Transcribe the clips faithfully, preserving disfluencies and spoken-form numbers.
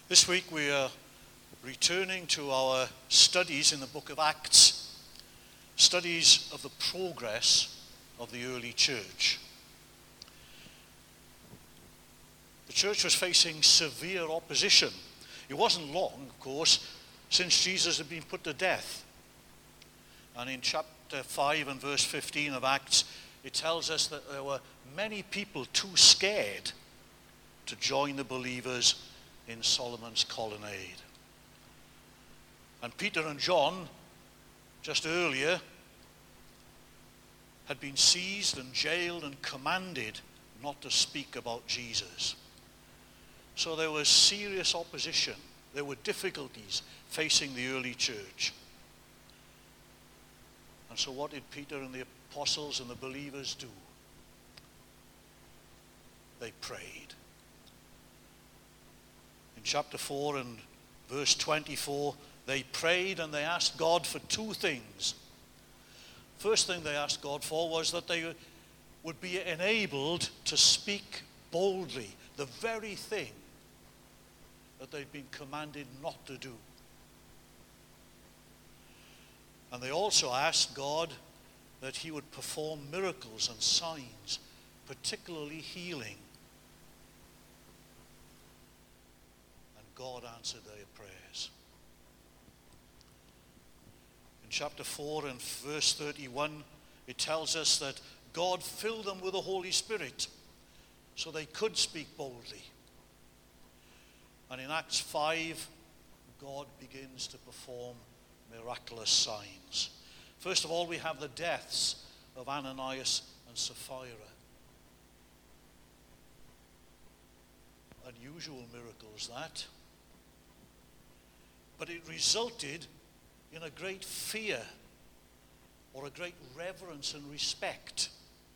This week we are returning to our studies in the book of Acts, studies of the progress of the early church. The church was facing severe opposition. It wasn't long, of course, since Jesus had been put to death. And in chapter five and verse fifteen of Acts, it tells us that there were many people too scared to join the believers in Solomon's colonnade. And Peter and John, just earlier, had been seized and jailed and commanded not to speak about Jesus. So there was serious opposition. There were difficulties facing the early church. And so what did Peter and the apostles and the believers do? They prayed. In chapter four and verse twenty-four, they prayed and they asked God for two things. First thing they asked God for was that they would be enabled to speak boldly, the very thing that they'd been commanded not to do. And they also asked God that he would perform miracles and signs, particularly healing. And God answered their prayers. In chapter four and verse thirty-one, it tells us that God filled them with the Holy Spirit so they could speak boldly. And in Acts five, God begins to perform miraculous signs. First of all, we have the deaths of Ananias and Sapphira. Unusual miracles, that. But it resulted in a great fear or a great reverence and respect.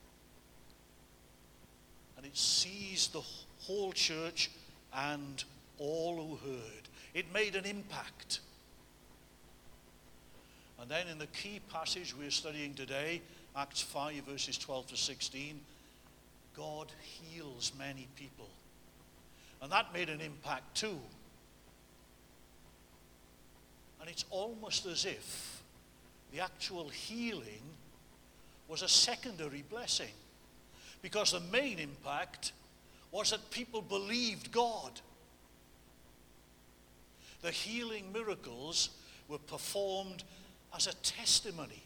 And it seized the whole church and all who heard. It made an impact. And then in the key passage we're studying today, Acts five verses twelve to sixteen, God heals many people. And that made an impact too. And it's almost as if the actual healing was a secondary blessing, because the main impact was that people believed God. The healing miracles were performed as a testimony.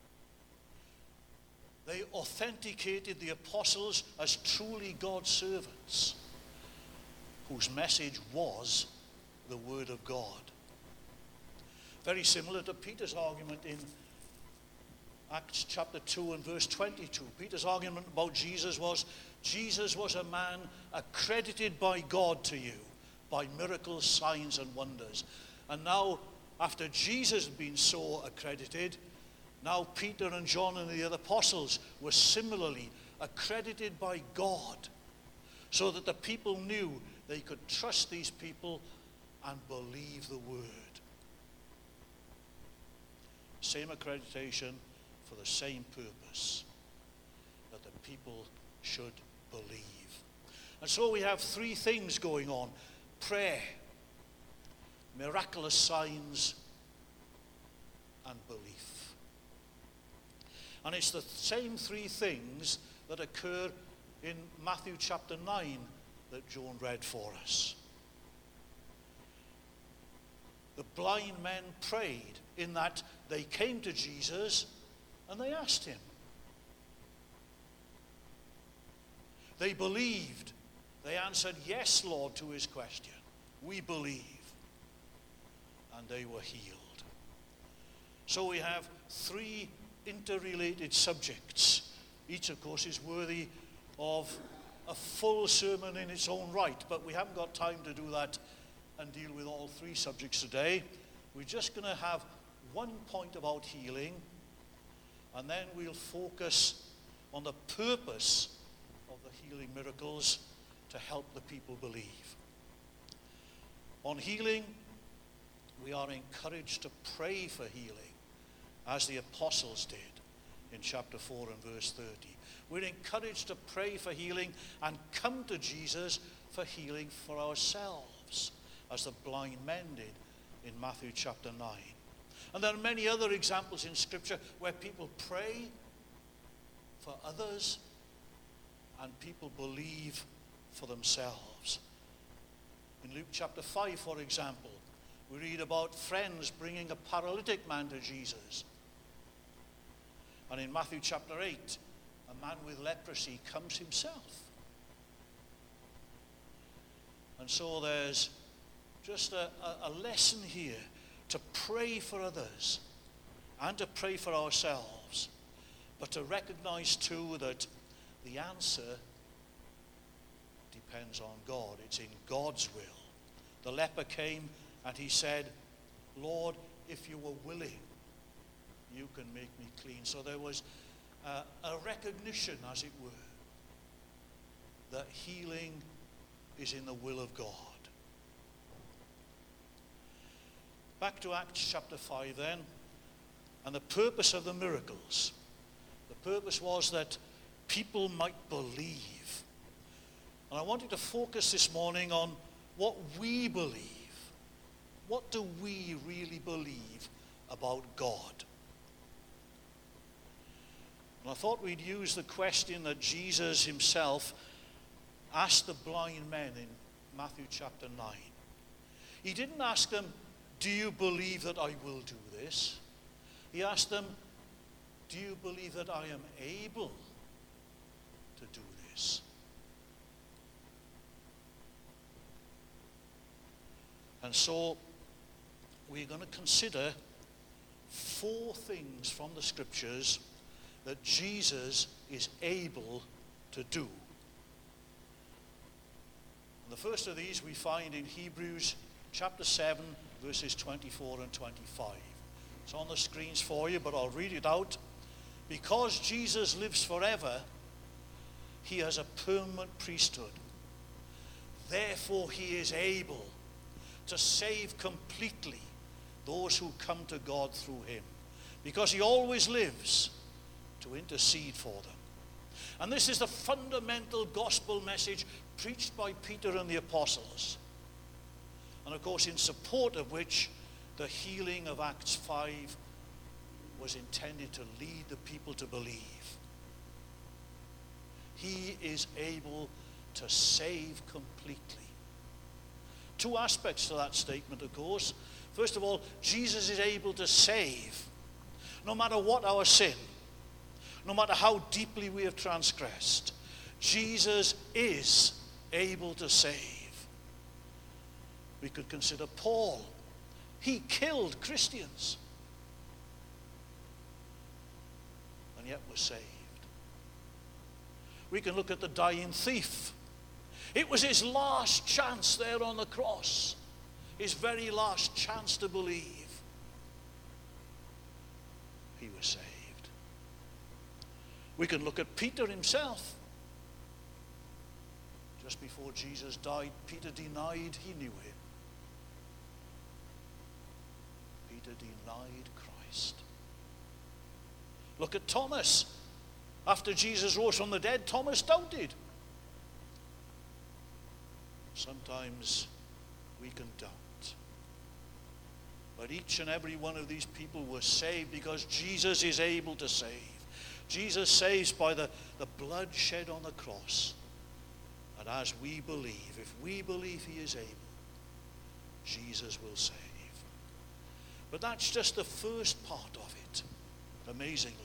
They authenticated the apostles as truly God's servants, whose message was the Word of God. Very similar to Peter's argument in Acts chapter two and verse twenty-two. Peter's argument about Jesus was, Jesus was a man accredited by God to you by miracles, signs, and wonders. And now, after Jesus had been so accredited, now Peter and John and the other apostles were similarly accredited by God, so that the people knew they could trust these people and believe the word. Same accreditation for the same purpose, that the people should believe. And so we have three things going on: prayer, miraculous signs, and belief. And it's the same three things that occur in Matthew chapter nine that Joan read for us. The blind men prayed in that they came to Jesus and they asked him. They believed. They answered, "Yes, Lord," to his question. "We believe." And they were healed. So we have three interrelated subjects. Each, of course, is worthy of a full sermon in its own right, but we haven't got time to do that and deal with all three subjects today. We're just going to have one point about healing, and then we'll focus on the purpose of the healing miracles to help the people believe. On healing, we are encouraged to pray for healing, as the apostles did in chapter four and verse thirty. We're encouraged to pray for healing and come to Jesus for healing for ourselves. as the blind men did in Matthew chapter nine. And there are many other examples in Scripture where people pray for others and people believe for themselves. In Luke chapter five, for example, we read about friends bringing a paralytic man to Jesus. And in Matthew chapter eight, a man with leprosy comes himself. And so there's just a, a, a lesson here to pray for others and to pray for ourselves, but to recognize too that the answer depends on God. It's in God's will. The leper came and he said, Lord, if you were willing, you can make me clean. So there was a, a recognition, as it were, that healing is in the will of God. Back to Acts chapter five then, and the purpose of the miracles. The purpose was that people might believe. And I wanted to focus this morning on what we believe. What do we really believe about God? And I thought we'd use the question that Jesus himself asked the blind men in Matthew chapter nine. He didn't ask them, do you believe that I will do this? He asked them, do you believe that I am able to do this? And so we're going to consider four things from the Scriptures that Jesus is able to do. And the first of these we find in Hebrews chapter seven, verses twenty-four and twenty-five. It's on the screens for you, but I'll read it out. Because Jesus lives forever, he has a permanent priesthood. Therefore, he is able to save completely those who come to God through him, because he always lives to intercede for them. And this is the fundamental gospel message preached by Peter and the apostles, and of course in support of which the healing of Acts five was intended to lead the people to believe. He is able to save completely. Two aspects to that statement, of course. First of all, Jesus is able to save, no matter what our sin, no matter how deeply we have transgressed. Jesus is able to save. We could consider Paul. He killed Christians, and yet was saved. We can look at the dying thief. It was his last chance there on the cross, his very last chance to believe. He was saved. We can look at Peter himself. Just before Jesus died, Peter denied he knew him. Peter denied Christ. Look at Thomas. After Jesus rose from the dead, Thomas doubted. Sometimes we can doubt. But each and every one of these people were saved because Jesus is able to save. Jesus saves by the, the blood shed on the cross. And as we believe, if we believe he is able, Jesus will save. But that's just the first part of it, amazingly.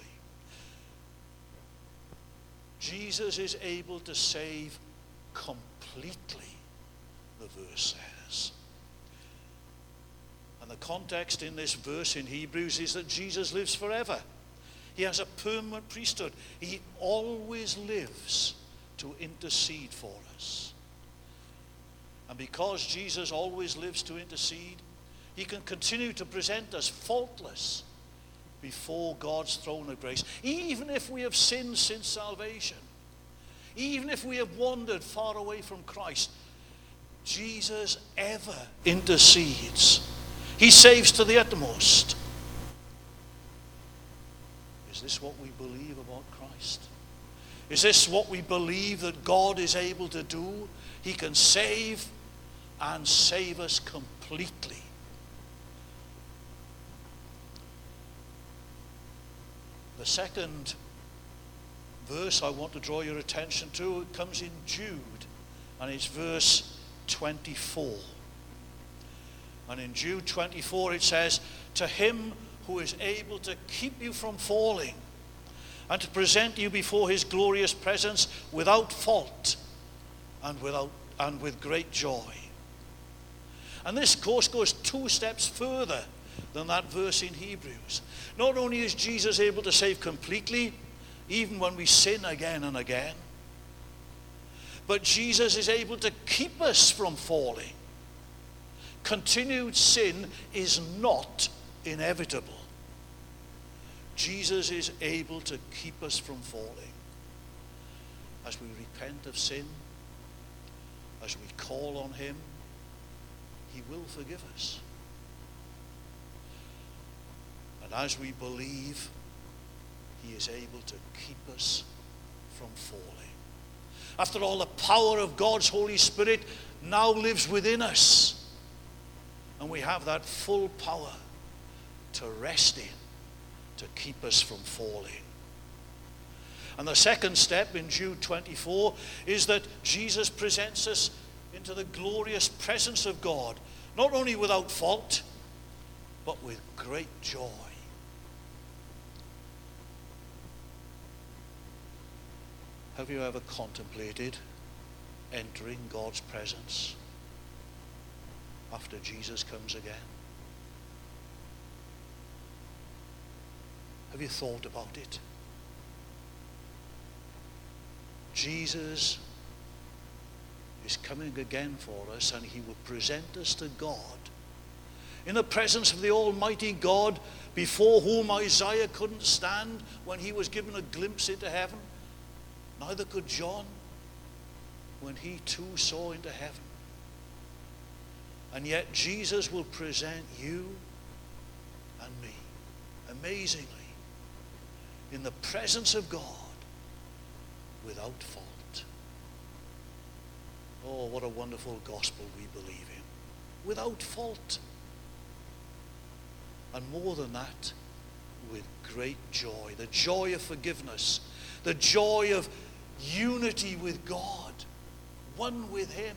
Jesus is able to save completely, the verse says. And the context in this verse in Hebrews is that Jesus lives forever. He has a permanent priesthood. He always lives to intercede for us. And because Jesus always lives to intercede, he can continue to present us faultless before God's throne of grace, even if we have sinned since salvation, even if we have wandered far away from Christ. Jesus ever intercedes. He saves to the uttermost. Is this what we believe about Christ? Is this what we believe that God is able to do? He can save and save us completely. The second verse I want to draw your attention to, it comes in Jude, and it's verse twenty-four. And in Jude twenty-four it says, "To him who is able to keep you from falling and to present you before his glorious presence without fault and without and with great joy." And this course goes two steps further than that verse in Hebrews. Not only is Jesus able to save completely, even when we sin again and again, but Jesus is able to keep us from falling. Continued sin is not inevitable. Jesus is able to keep us from falling. As we repent of sin, as we call on him, he will forgive us. And as we believe, he is able to keep us from falling. After all, the power of God's Holy Spirit now lives within us. And we have that full power to rest in, to keep us from falling. And the second step in Jude twenty-four is that Jesus presents us into the glorious presence of God, not only without fault, but with great joy. Have you ever contemplated entering God's presence after Jesus comes again? Have you thought about it? Jesus is coming again for us, and he will present us to God in the presence of the Almighty God, before whom Isaiah couldn't stand when he was given a glimpse into heaven. Neither could John when he too saw into heaven. And yet Jesus will present you and me, amazingly, in the presence of God without fault. Oh, what a wonderful gospel we believe in. Without fault. And more than that, with great joy. The joy of forgiveness. The joy of unity with God. One with him.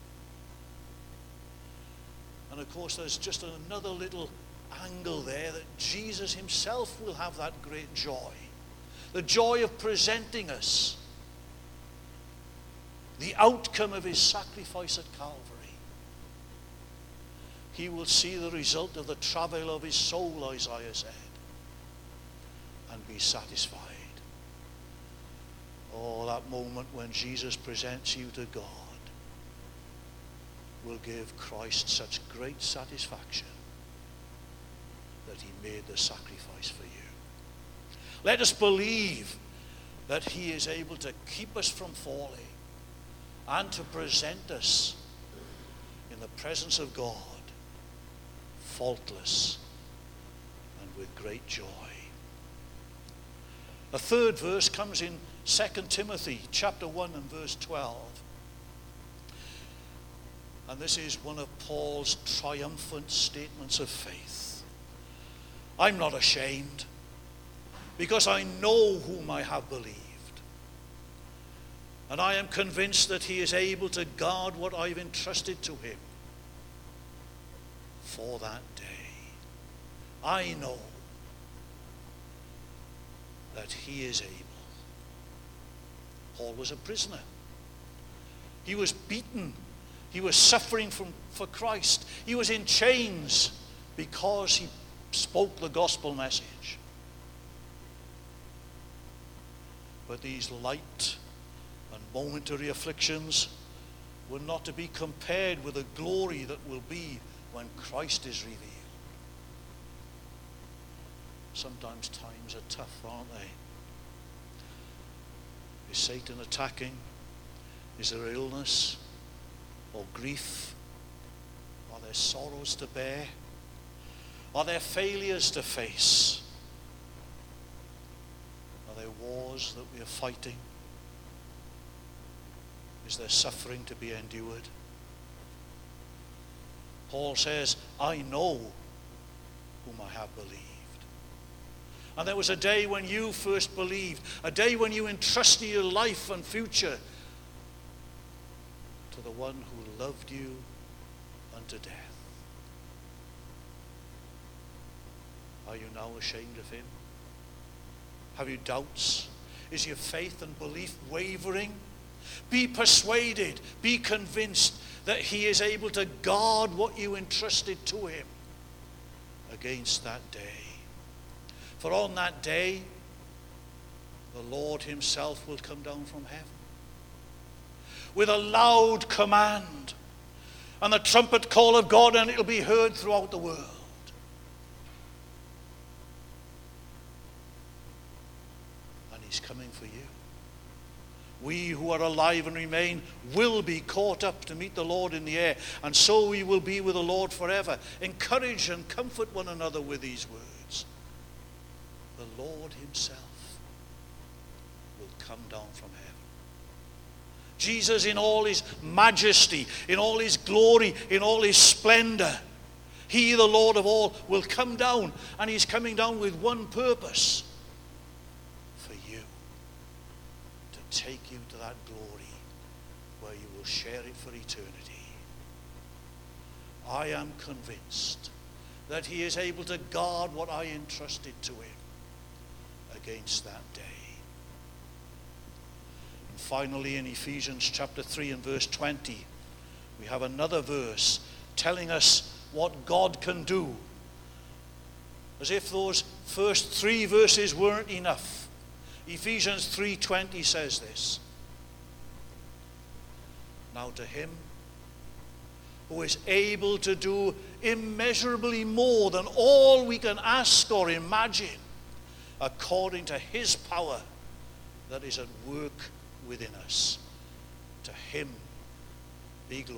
And of course, there's just another little angle there, that Jesus himself will have that great joy. The joy of presenting us the outcome of his sacrifice at Calvary. He will see the result of the travail of his soul, Isaiah said, and be satisfied. Oh, that moment when Jesus presents you to God will give Christ such great satisfaction that he made the sacrifice for you. Let us believe that he is able to keep us from falling and to present us in the presence of God faultless and with great joy. A third verse comes in Second Timothy chapter one and verse twelve. And this is one of Paul's triumphant statements of faith. I'm not ashamed, because I know whom I have believed. And I am convinced that he is able to guard what I've entrusted to him for that day. I know that he is able. Paul was a prisoner. He was beaten. He was suffering from, for Christ. He was in chains because he spoke the gospel message. But these light and momentary afflictions were not to be compared with the glory that will be when Christ is revealed. Sometimes times are tough, aren't they? Is Satan attacking? Is there illness or grief? Are there sorrows to bear? Are there failures to face? Are there wars that we are fighting? Is there suffering to be endured? Paul says, I know whom I have believed. And there was a day when you first believed, a day when you entrusted your life and future to the one who loved you unto death. Are you now ashamed of him? Have you doubts? Is your faith and belief wavering? Be persuaded, be convinced that he is able to guard what you entrusted to him against that day. For on that day, the Lord himself will come down from heaven with a loud command and the trumpet call of God, and it will be heard throughout the world. And he's coming for you. We who are alive and remain will be caught up to meet the Lord in the air, and so we will be with the Lord forever. Encourage and comfort one another with these words. The Lord himself will come down from heaven. Jesus in all his majesty, in all his glory, in all his splendor, he, the Lord of all, will come down, and he's coming down with one purpose: for you, to take you to that glory where you will share it for eternity. I am convinced that he is able to guard what I entrusted to him against that day. And finally, in Ephesians chapter three and verse twenty, we have another verse telling us what God can do. As if those first three verses weren't enough. Ephesians three twenty says this: now to him who is able to do immeasurably more than all we can ask or imagine, according to his power that is at work within us. To him be glory.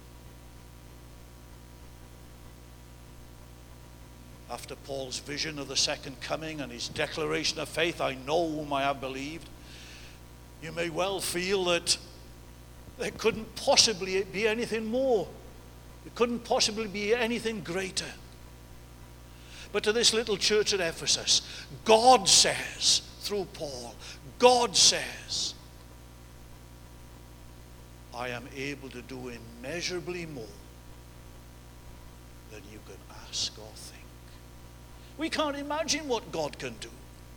After Paul's vision of the second coming and his declaration of faith, I know whom I have believed, you may well feel that there couldn't possibly be anything more. There couldn't possibly be anything greater. But to this little church at Ephesus, God says, through Paul, God says, I am able to do immeasurably more than you can ask or think. We can't imagine what God can do.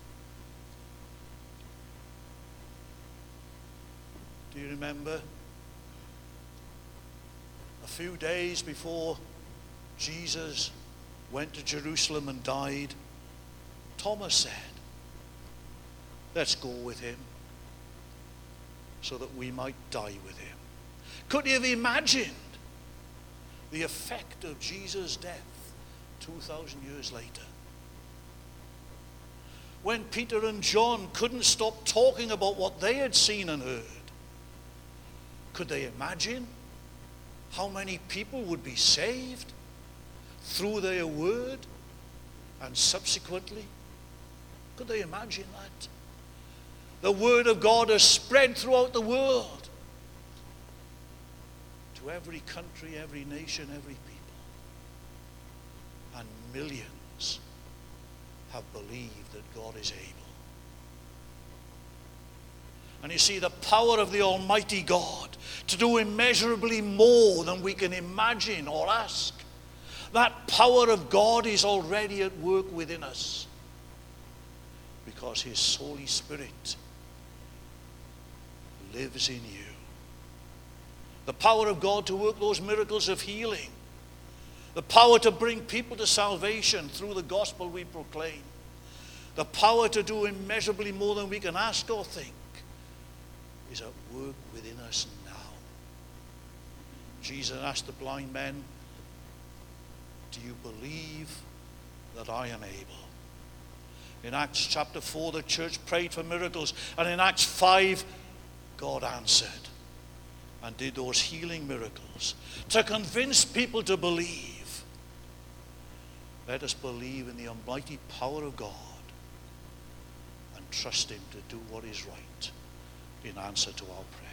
Do you remember a few days before Jesus went to Jerusalem and died, Thomas said, let's go with him so that we might die with him. Could he have imagined the effect of Jesus' death two thousand years later? When Peter and John couldn't stop talking about what they had seen and heard, could they imagine how many people would be saved through their word and subsequently? Could they imagine that? The word of God has spread throughout the world to every country, every nation, every people. And millions have believed that God is able. And you see, the power of the Almighty God to do immeasurably more than we can imagine or ask, that power of God is already at work within us because his Holy Spirit lives in you. The power of God to work those miracles of healing. The power to bring people to salvation through the gospel we proclaim. The power to do immeasurably more than we can ask or think is at work within us now. Jesus asked the blind men, do you believe that I am able? In Acts chapter four, the church prayed for miracles. And in Acts five, God answered and did those healing miracles to convince people to believe. Let us believe in the almighty power of God and trust him to do what is right in answer to our prayer.